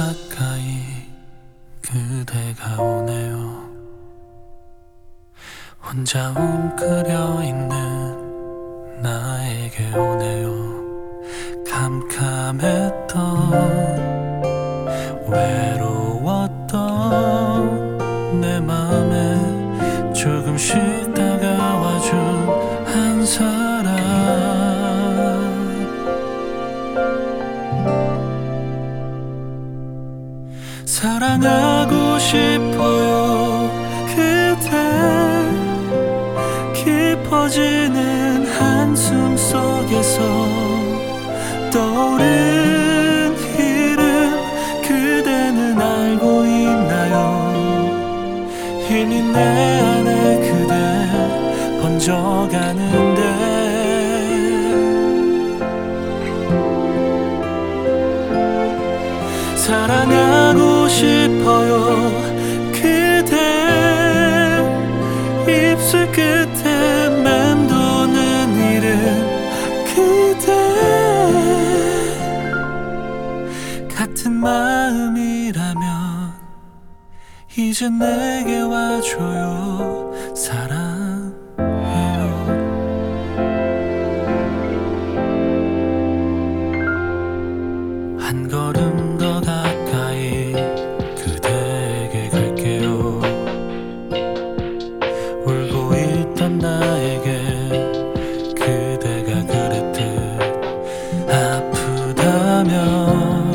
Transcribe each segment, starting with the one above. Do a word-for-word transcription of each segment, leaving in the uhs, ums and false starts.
가까이 그대가 오네요. 혼자 웅크려 있는 나에게 오네요. 캄캄했던 외로웠던 내 맘에 조금씩 다가와준 한 사람. 사랑하고 싶어요 그대. 깊어지는 한숨 속에서 떠오른 이름 그대는 알고 있나요? 이미 내 안에 그대 번져가는데. 사랑하고 싶어요 그대. 입술 끝에 맴도는 이름 그대. 같은 마음이라면 이제 내게 와줘요. 사랑해요. 한 걸음 더 가까이 그대에게 갈게요. 울고 있던 나에게 그대가 그랬듯 아프다면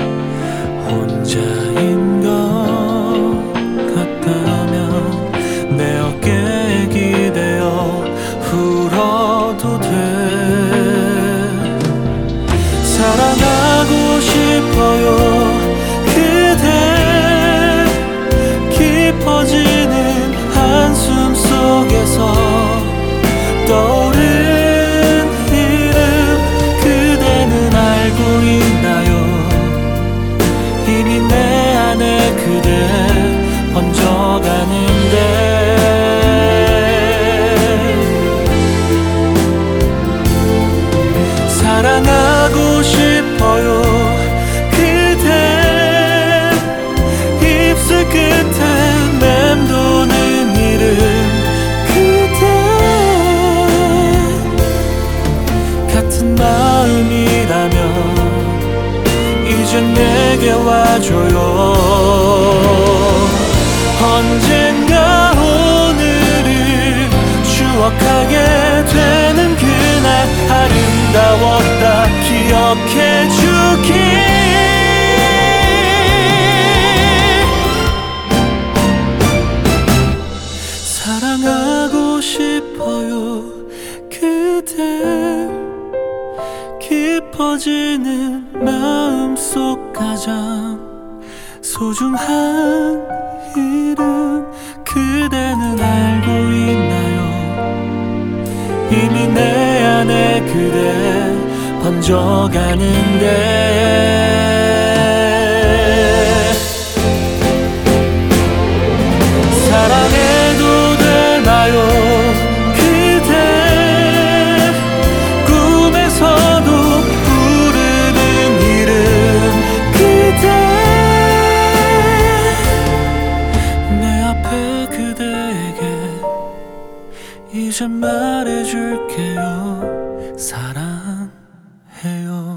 혼자인 것 같다면 내 어깨에 기대어 울어도 돼. 사랑하고 싶어요 그대. 깊어지는 한숨 속에서 떠오른 이름 그대는 알고 있나요? 이미 내 안에 그대 번져가는데. 사랑하고 싶어요 그대. 입술 끝에 맴도는 이름 그대. 같은 마음이라면 이제 내게 와줘요. 언젠가 오늘을 추억하게 되는 그날 아름다웠다 기억해주길. 사랑하고 싶어요 그대. 깊어지는 마음속 가장 소중한 이름 그대는 알고 있나요? 이미 내 안에 그대 번져가는데. 사랑해도 되나요 그대. 꿈에서도 부르는 이름 그대. 내 앞에 그대에게 이제 말해줄게요. 사랑해요.